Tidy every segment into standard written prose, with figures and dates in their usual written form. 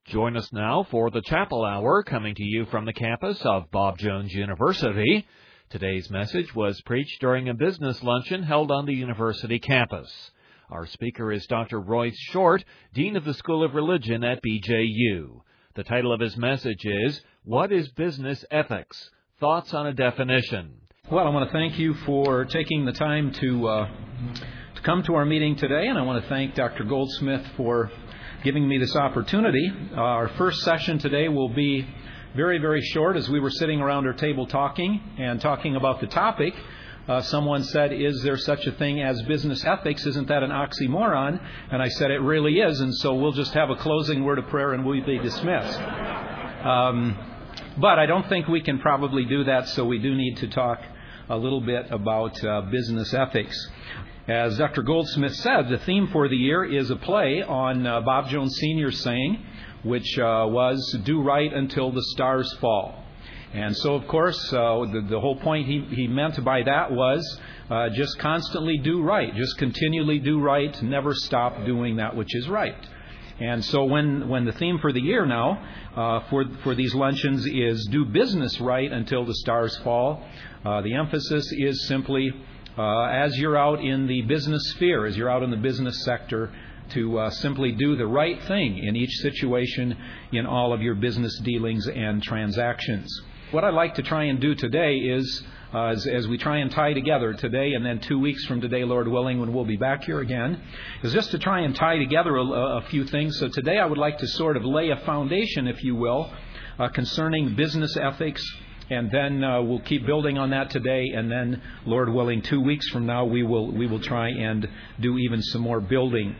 Join us now for the Chapel Hour, coming to you from the campus of Bob Jones University. Today's message was preached during a business luncheon held on the university campus. Our speaker is Dr. Royce Short, Dean of the School of Religion at BJU. The title of his message is, What is Business Ethics? Thoughts on a Definition. Well, I want to thank you for taking the time to come to our meeting today, and I want to thank Dr. Goldsmith for giving me this opportunity. Our first session today will be very, very short. As we were sitting around our table talking about the topic, someone said, is there such a thing as business ethics? Isn't that an oxymoron? And I said, it really is, and so we'll just have a closing word of prayer and we'll be dismissed. But I don't think we can probably do that, so we do need to talk a little bit about business ethics. As Dr. Goldsmith said, the theme for the year is a play on Bob Jones Sr.'s saying, which was, do right until the stars fall. And so, of course, the whole point he meant by that was just constantly do right, just continually do right, never stop doing that which is right. And so when the theme for the year now for these luncheons is do business right until the stars fall, the emphasis is simply as you're out in the business sphere, as you're out in the business sector, to simply do the right thing in each situation in all of your business dealings and transactions. What I'd like to try and do today is, as we try and tie together today and then 2 weeks from today, Lord willing, when we'll be back here again, is just to try and tie together a few things. So today I would like to sort of lay a foundation, if you will, concerning business ethics. And then we'll keep building on that today, and then, Lord willing, 2 weeks from now we will try and do even some more building.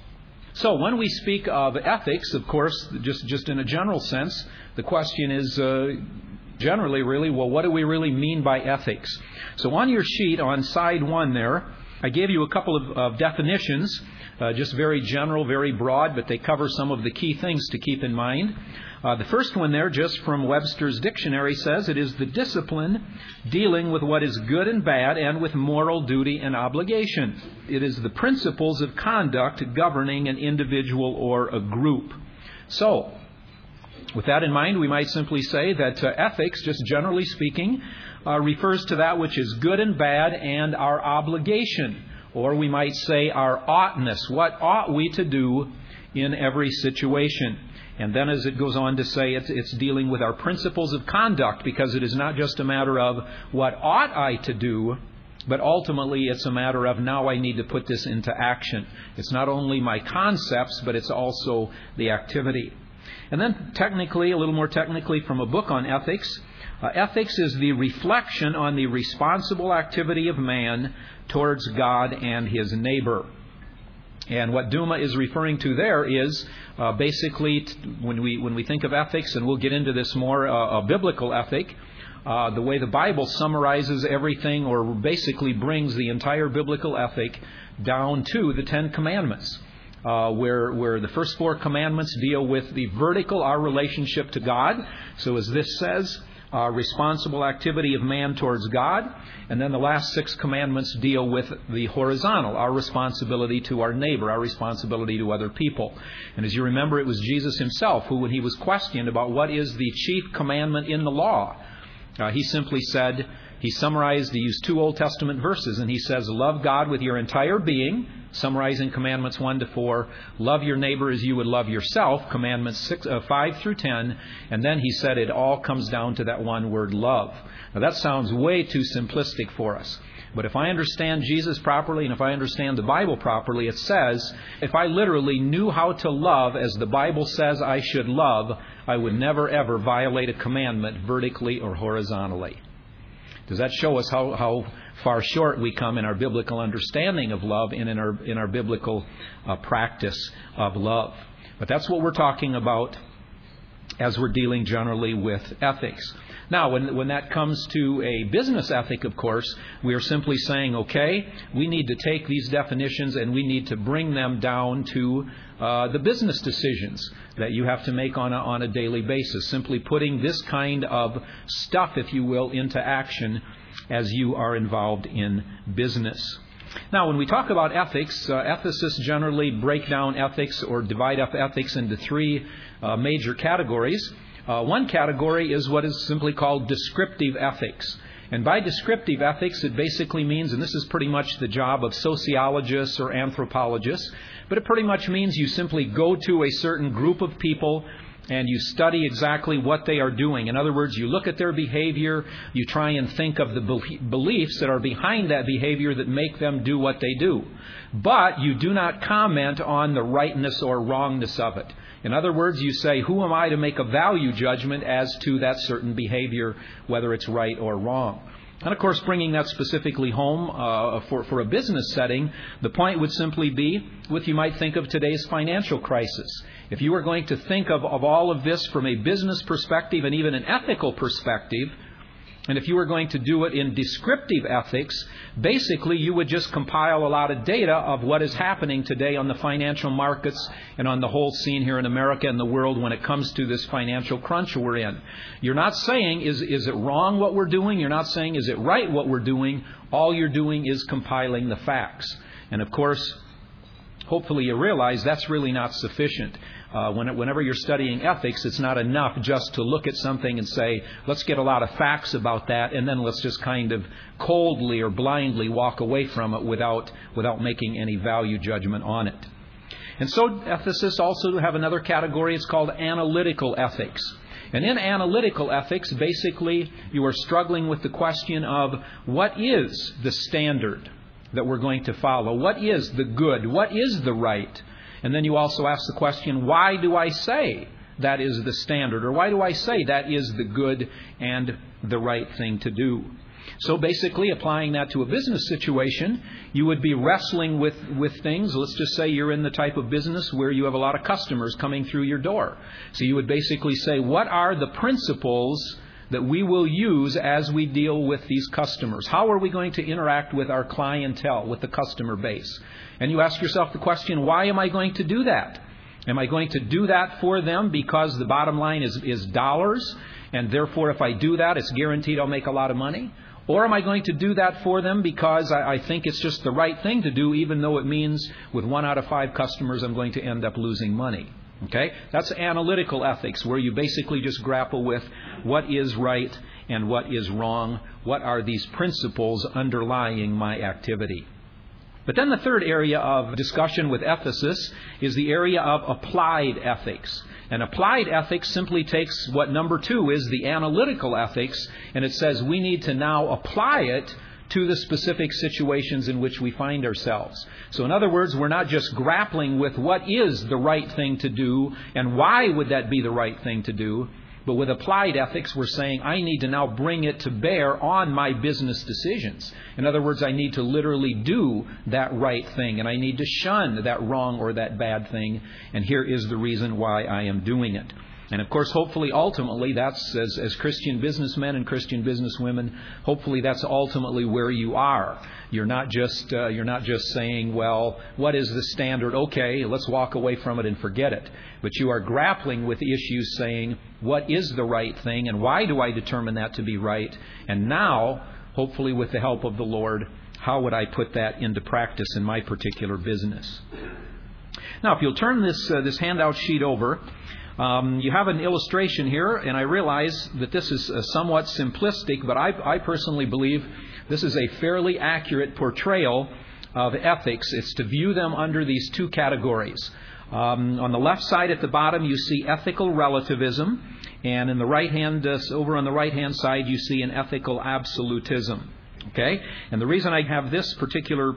So when we speak of ethics, of course, just in a general sense, the question is generally really, well, what do we really mean by ethics? So on your sheet, on side 1 there, I gave you a couple of definitions, just very general, very broad, but they cover some of the key things to keep in mind. The first one there, just from Webster's Dictionary, says it is the discipline dealing with what is good and bad and with moral duty and obligation. It is the principles of conduct governing an individual or a group. So, with that in mind, we might simply say that ethics, just generally speaking, refers to that which is good and bad and our obligation. Or we might say our oughtness. What ought we to do in every situation? And then as it goes on to say, it's dealing with our principles of conduct, because it is not just a matter of what ought I to do, but ultimately it's a matter of now I need to put this into action. It's not only my concepts, but it's also the activity. And then technically, a little more technically from a book on ethics, ethics is the reflection on the responsible activity of man towards God and his neighbor. And what Duma is referring to there is basically when we think of ethics, and we'll get into this more, a biblical ethic, the way the Bible summarizes everything, or basically brings the entire biblical ethic down to the 10 Commandments, where the first 4 commandments deal with the vertical, our relationship to God. So as this says, responsible activity of man towards God. And then the last 6 commandments deal with the horizontal, our responsibility to our neighbor, our responsibility to other people. And as you remember, it was Jesus himself who, when he was questioned about what is the chief commandment in the law, he simply said, he used 2 Old Testament verses, and he says, love God with your entire being, summarizing commandments 1 to 4, love your neighbor as you would love yourself, commandments 5 through 10, and then he said it all comes down to that one word, love. Now that sounds way too simplistic for us. But if I understand Jesus properly, and if I understand the Bible properly, it says, if I literally knew how to love as the Bible says I should love, I would never ever violate a commandment vertically or horizontally. Does that show us how far short we come in our biblical understanding of love and in our biblical practice of love? But that's what we're talking about as we're dealing generally with ethics. Now, when that comes to a business ethic, of course, we are simply saying, okay, we need to take these definitions and we need to bring them down to the business decisions that you have to make on a daily basis. Simply putting this kind of stuff, if you will, into action as you are involved in business. Now, when we talk about ethics, ethicists generally break down ethics or divide up ethics into three major categories. One category is what is simply called descriptive ethics. And by descriptive ethics, it basically means, and this is pretty much the job of sociologists or anthropologists, but it pretty much means you simply go to a certain group of people and you study exactly what they are doing. In other words, you look at their behavior, you try and think of the beliefs that are behind that behavior that make them do what they do. But you do not comment on the rightness or wrongness of it. In other words, you say, who am I to make a value judgment as to that certain behavior, whether it's right or wrong? And of course, bringing that specifically home for a business setting, the point would simply be, you might think of today's financial crisis. If you were going to think of all of this from a business perspective and even an ethical perspective, and if you were going to do it in descriptive ethics, basically you would just compile a lot of data of what is happening today on the financial markets and on the whole scene here in America and the world when it comes to this financial crunch we're in. You're not saying, is it wrong what we're doing? You're not saying, is it right what we're doing? All you're doing is compiling the facts. And of course, hopefully you realize that's really not sufficient. Whenever you're studying ethics, it's not enough just to look at something and say, let's get a lot of facts about that, and then let's just kind of coldly or blindly walk away from it without making any value judgment on it. And so ethicists also have another category. It's called analytical ethics. And in analytical ethics, basically, you are struggling with the question of what is the standard that we're going to follow? What is the good? What is the right? And then you also ask the question, why do I say that is the standard? Or why do I say that is the good and the right thing to do? So basically, applying that to a business situation, you would be wrestling with things. Let's just say you're in the type of business where you have a lot of customers coming through your door. So you would basically say, what are the principles that we will use as we deal with these customers? How are we going to interact with our clientele, with the customer base? And you ask yourself the question, why am I going to do that? Am I going to do that for them because the bottom line is dollars, and therefore if I do that, it's guaranteed I'll make a lot of money? Or am I going to do that for them because I think it's just the right thing to do, even though it means with 1 out of 5 customers I'm going to end up losing money? Okay? That's analytical ethics, where you basically just grapple with what is right and what is wrong. What are these principles underlying my activity? But then the third area of discussion with ethicists is the area of applied ethics. And applied ethics simply takes what number 2 is, the analytical ethics, and it says we need to now apply it to the specific situations in which we find ourselves. So in other words, we're not just grappling with what is the right thing to do and why would that be the right thing to do, but with applied ethics, we're saying I need to now bring it to bear on my business decisions. In other words, I need to literally do that right thing, and I need to shun that wrong or that bad thing, and here is the reason why I am doing it. And of course, hopefully, ultimately, that's, as Christian businessmen and Christian businesswomen, hopefully that's ultimately where you are. You're not just saying, well, what is the standard? Okay, let's walk away from it and forget it. But you are grappling with issues saying, what is the right thing and why do I determine that to be right? And now, hopefully with the help of the Lord, how would I put that into practice in my particular business? Now, if you'll turn this handout sheet over, you have an illustration here, and I realize that this is somewhat simplistic, but I personally believe this is a fairly accurate portrayal of ethics. It's to view them under these 2 categories. On the left side at the bottom, you see ethical relativism, and in the right hand, over on the right-hand side, you see an ethical absolutism. Okay, and the reason I have this particular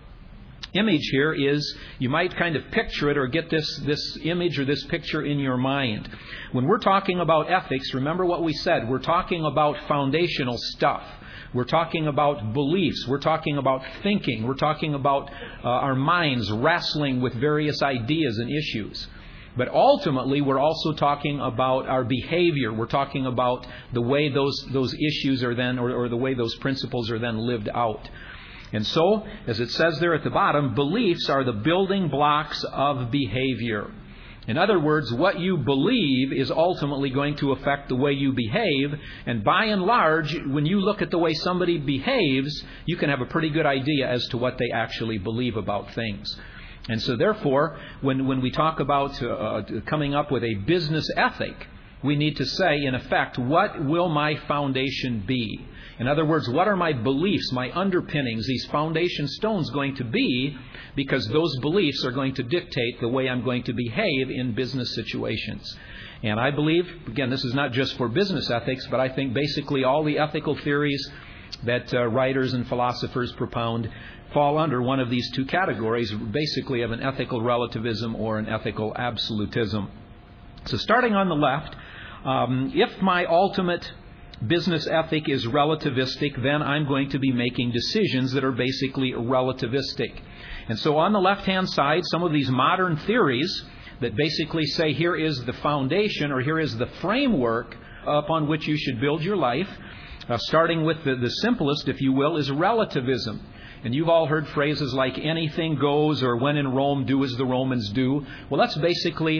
image here is you might kind of picture it or get this image or this picture in your mind. When we're talking about ethics, remember what we said. We're talking about foundational stuff. We're talking about beliefs. We're talking about thinking. We're talking about our minds wrestling with various ideas and issues. But ultimately, we're also talking about our behavior. We're talking about the way those issues are then, or the way those principles are then lived out. And so, as it says there at the bottom, beliefs are the building blocks of behavior. In other words, what you believe is ultimately going to affect the way you behave. And by and large, when you look at the way somebody behaves, you can have a pretty good idea as to what they actually believe about things. And so therefore, when we talk about coming up with a business ethic, we need to say, in effect, what will my foundation be? In other words, what are my beliefs, my underpinnings, these foundation stones going to be? Because those beliefs are going to dictate the way I'm going to behave in business situations. And I believe, again, this is not just for business ethics, but I think basically all the ethical theories that writers and philosophers propound fall under one of these two categories, basically of an ethical relativism or an ethical absolutism. So starting on the left, if my ultimate business ethic is relativistic, then I'm going to be making decisions that are basically relativistic. And so on the left-hand side, some of these modern theories that basically say here is the foundation or here is the framework upon which you should build your life, starting with the simplest, if you will, is relativism. And you've all heard phrases like anything goes or when in Rome, do as the Romans do. Well, that's basically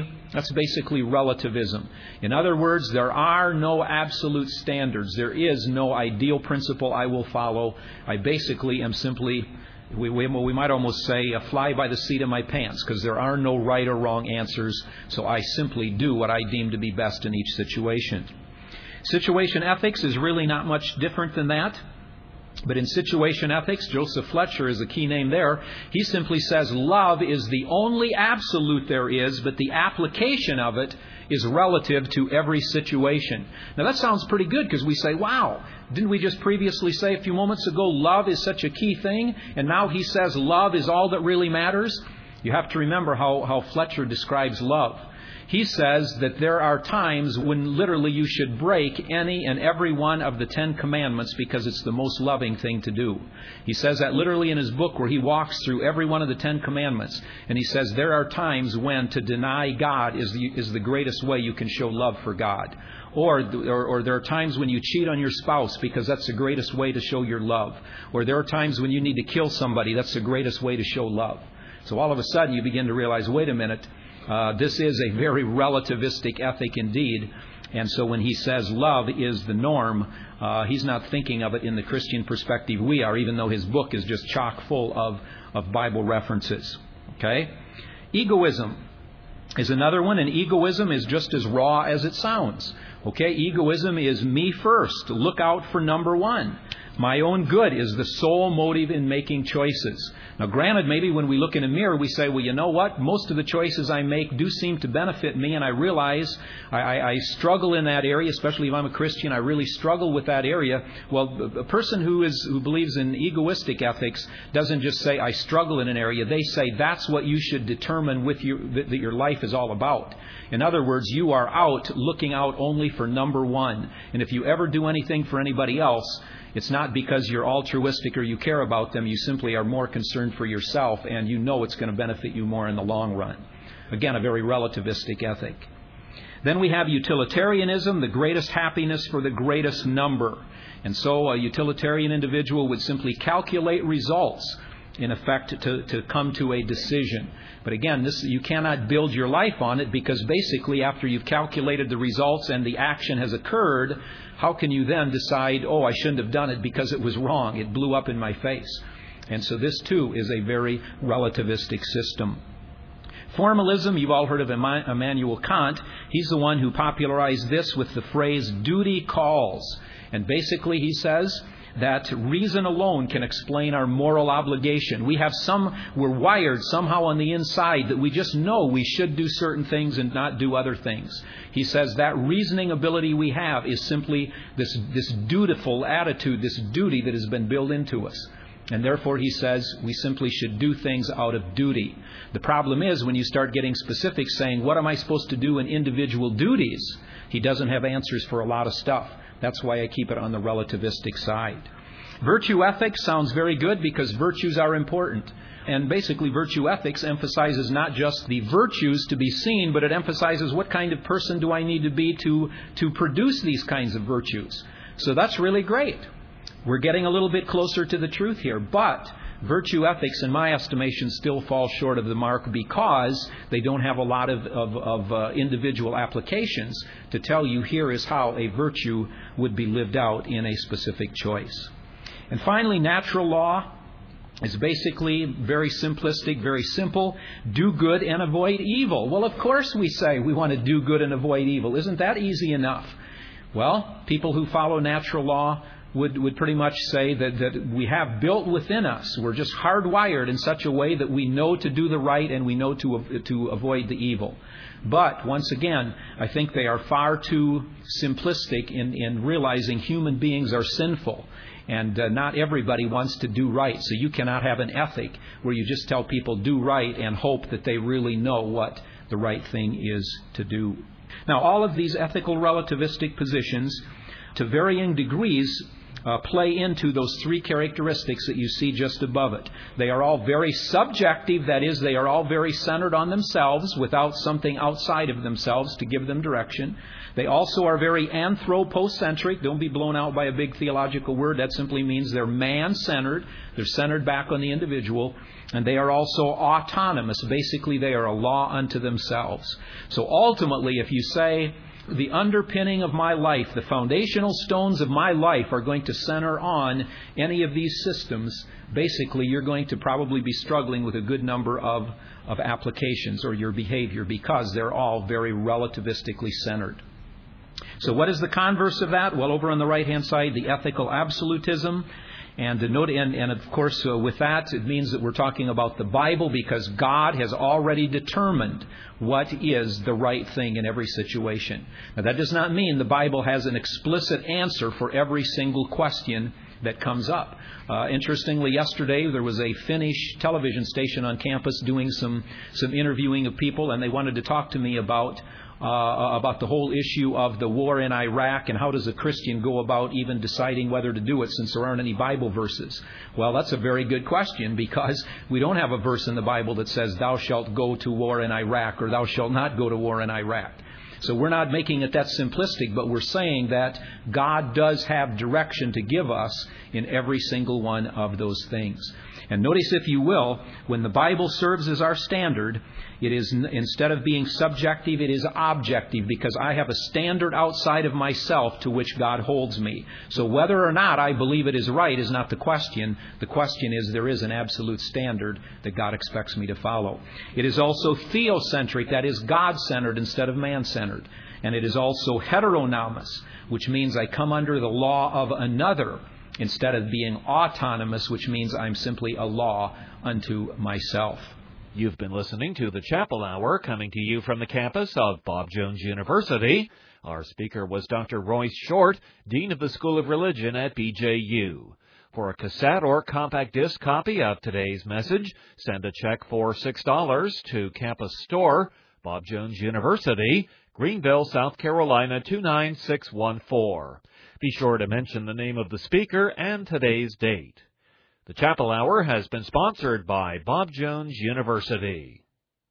relativism. In other words, there are no absolute standards. There is no ideal principle I will follow. I basically am simply, we might almost say, a fly by the seat of my pants, because there are no right or wrong answers. So I simply do what I deem to be best in each situation. Situation ethics is really not much different than that. But in situation ethics, Joseph Fletcher is a key name there. He simply says love is the only absolute there is, but the application of it is relative to every situation. Now that sounds pretty good because we say, wow, didn't we just previously say a few moments ago love is such a key thing? And now he says love is all that really matters? You have to remember how Fletcher describes love. He says that there are times when literally you should break any and every one of the 10 commandments because it's the most loving thing to do. He says that literally in his book where he walks through every one of the 10 commandments. And he says there are times when to deny God is the greatest way you can show love for God. Or there are times when you cheat on your spouse because that's the greatest way to show your love. Or there are times when you need to kill somebody. That's the greatest way to show love. So all of a sudden you begin to realize, wait a minute, this is a very relativistic ethic indeed. And so when he says love is the norm, he's not thinking of it in the Christian perspective we are, even though his book is just chock full of Bible references. Okay? Egoism is another one, and egoism is just as raw as it sounds. Okay? Egoism is me first. Look out for number one. My own good is the sole motive in making choices. Now, granted, maybe when we look in a mirror, we say, well, you know what? Most of the choices I make do seem to benefit me, and I realize I struggle in that area, especially if I'm a Christian. I really struggle with that area. Well, a person who believes in egoistic ethics doesn't just say, I struggle in an area. They say that's what you should determine that your life is all about. In other words, you are looking out only for number one. And if you ever do anything for anybody else, it's not because you're altruistic or you care about them. You simply are more concerned for yourself, and you know it's going to benefit you more in the long run. Again, a very relativistic ethic. Then we have utilitarianism, the greatest happiness for the greatest number. And so a utilitarian individual would simply calculate results, in effect, to come to a decision. But again, you cannot build your life on it, because basically after you've calculated the results and the action has occurred, how can you then decide, I shouldn't have done it because it was wrong. It blew up in my face. And so this too is a very relativistic system. Formalism, you've all heard of Immanuel Kant. He's the one who popularized this with the phrase, duty calls. And basically he says that reason alone can explain our moral obligation. We're wired somehow on the inside that we just know we should do certain things and not do other things. He says that reasoning ability we have is simply this dutiful attitude, this duty that has been built into us. And therefore, he says, we simply should do things out of duty. The problem is when you start getting specific, saying, what am I supposed to do in individual duties? He doesn't have answers for a lot of stuff. That's why I keep it on the relativistic side. Virtue ethics sounds very good because virtues are important. And basically, virtue ethics emphasizes not just the virtues to be seen, but it emphasizes what kind of person do I need to be to produce these kinds of virtues. So that's really great. We're getting a little bit closer to the truth here. But virtue ethics, in my estimation, still fall short of the mark because they don't have a lot of individual applications to tell you here is how a virtue would be lived out in a specific choice. And finally, natural law is basically very simplistic, very simple. Do good and avoid evil. Well, of course we say we want to do good and avoid evil. Isn't that easy enough? Well, people who follow natural law would pretty much say that we have built within us, we're just hardwired in such a way that we know to do the right and we know to avoid the evil. But, once again, I think they are far too simplistic in realizing human beings are sinful. And not everybody wants to do right. So you cannot have an ethic where you just tell people do right and hope that they really know what the right thing is to do. Now, all of these ethical relativistic positions, to varying degrees, play into those three characteristics that you see just above it. They are all very subjective, that is, they are all very centered on themselves without something outside of themselves to give them direction. They also are very anthropocentric. Don't be blown out by a big theological word. That simply means they're man-centered. They're centered back on the individual. And they are also autonomous. Basically, they are a law unto themselves. So ultimately, if you say, the underpinning of my life, the foundational stones of my life are going to center on any of these systems, basically you're going to probably be struggling with a good number of applications or your behavior because they're all very relativistically centered. So what is the converse of that? Well, over on the right-hand side, the ethical absolutism. And of course, with that, it means that we're talking about the Bible because God has already determined what is the right thing in every situation. Now, that does not mean the Bible has an explicit answer for every single question that comes up. Interestingly, yesterday there was a Finnish television station on campus doing some interviewing of people, and they wanted to talk to me about the whole issue of the war in Iraq and how does a Christian go about even deciding whether to do it since there aren't any Bible verses. Well, that's a very good question because we don't have a verse in the Bible that says thou shalt go to war in Iraq or thou shalt not go to war in Iraq. So we're not making it that simplistic, but we're saying that God does have direction to give us in every single one of those things. And notice, if you will, when the Bible serves as our standard, it is, instead of being subjective, it is objective because I have a standard outside of myself to which God holds me. So whether or not I believe it is right is not the question. The question is there is an absolute standard that God expects me to follow. It is also theocentric, that is God-centered instead of man-centered. And it is also heteronomous, which means I come under the law of another instead of being autonomous, which means I'm simply a law unto myself. You've been listening to the Chapel Hour coming to you from the campus of Bob Jones University. Our speaker was Dr. Royce Short, Dean of the School of Religion at BJU. For a cassette or compact disc copy of today's message, send a check for $6 to Campus Store, Bob Jones University, Greenville, South Carolina 29614. Be sure to mention the name of the speaker and today's date. The Chapel Hour has been sponsored by Bob Jones University.